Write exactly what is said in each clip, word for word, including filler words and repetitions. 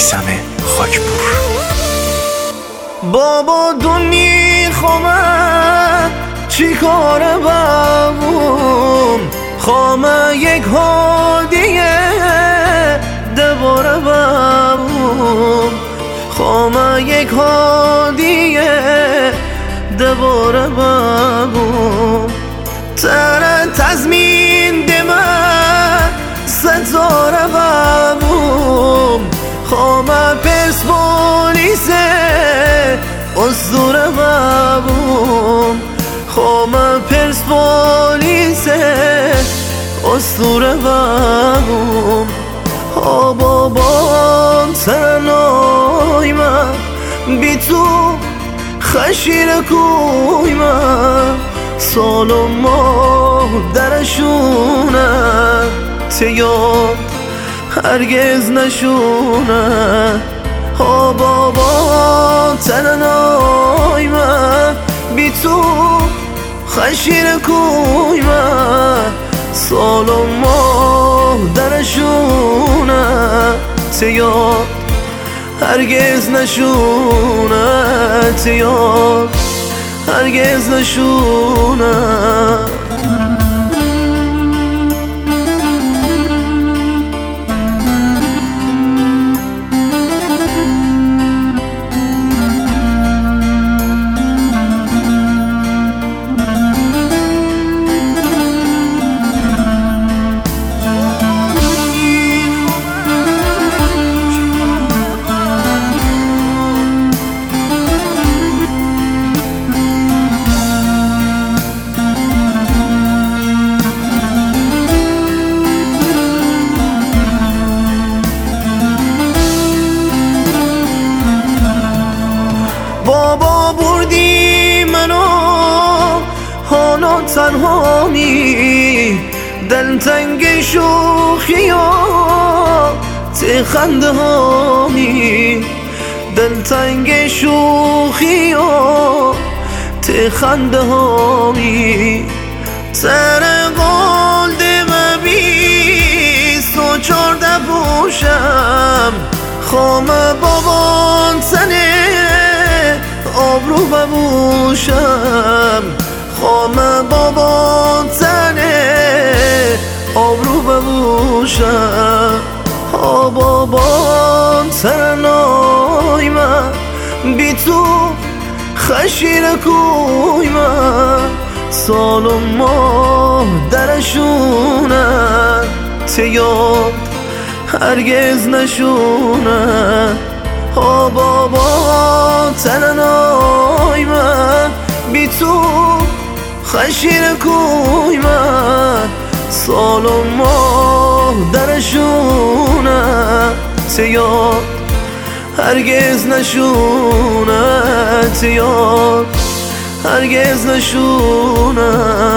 میثم خاکپور. بابا دنی خامه چی کاره بابوم، خامه یک هادیه دوباره بابوم، خامه یک هادیه دوباره بابوم. تره تزمین دمه ستاره بابوم، خامه پرسپولیسه اسطوره بابوم، خامه پرسپولیسه اسطوره بابوم. ها بابام تنهای من بی تو خشیر کوی من، سال و ماه درشونه تیاد هرگز نشونه. ها بابا تنهای من بی تو خشیر کوی من، سال و ماه درشونه تیاد هرگز نشونه، تیاد هرگز نشونه. بابا بردی منو حالا تنهامی، دلتنگ شوخی و ته خنده هامی، دلتنگ شوخی و ته خنده هامی. سر قول دم بیست و چارده پوشم، خامه بابان سنه آبرو ببوشم، خامه بابا تنه آبرو ببوشم. ها بابا تنهای من بی تو خشیر کوی من، سال و ماه درشونه تیاد هرگز نشونه. ها بابا تنهای من بی تو خشیر کوی من، سال و ماه درشونه تیاد هرگز نشونه، تیاد هرگز نشونه.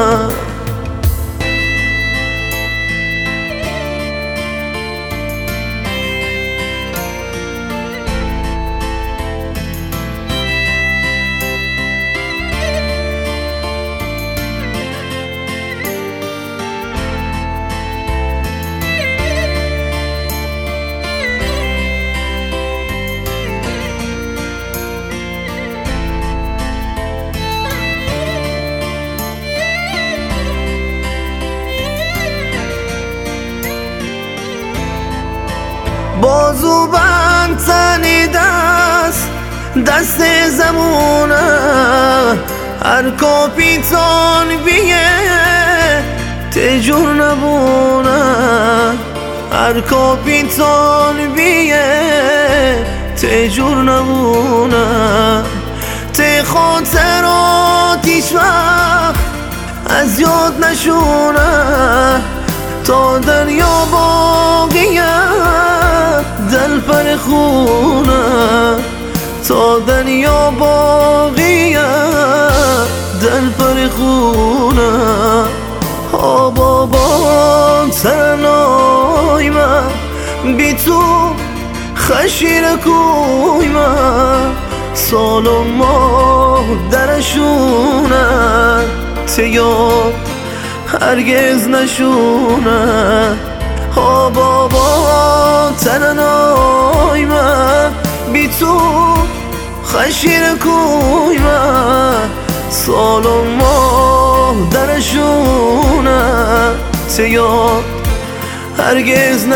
بازو بند تنی دست دست زمونه، هر کاپیتان بیه تجور نبونه، هر کاپیتان بیه تجور نبونه. ته خاطرات هیچ وقت از یاد نشونه، تا دریا باقیه دل پر خونه، تا دنیا باقیه دل پر خونه. ها بابا تنهای من بی تو خشیر کوی من، سال و ماه درشونه تیاد هرگز نشونه. ها بابا تنهای من بی تو خشیر کوی من سال و ماه درشونه تیاد هرگز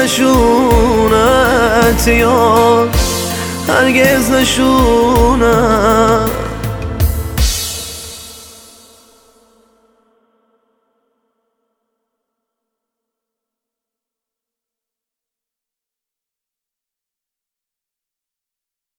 نشونه تیاد هرگز نشونه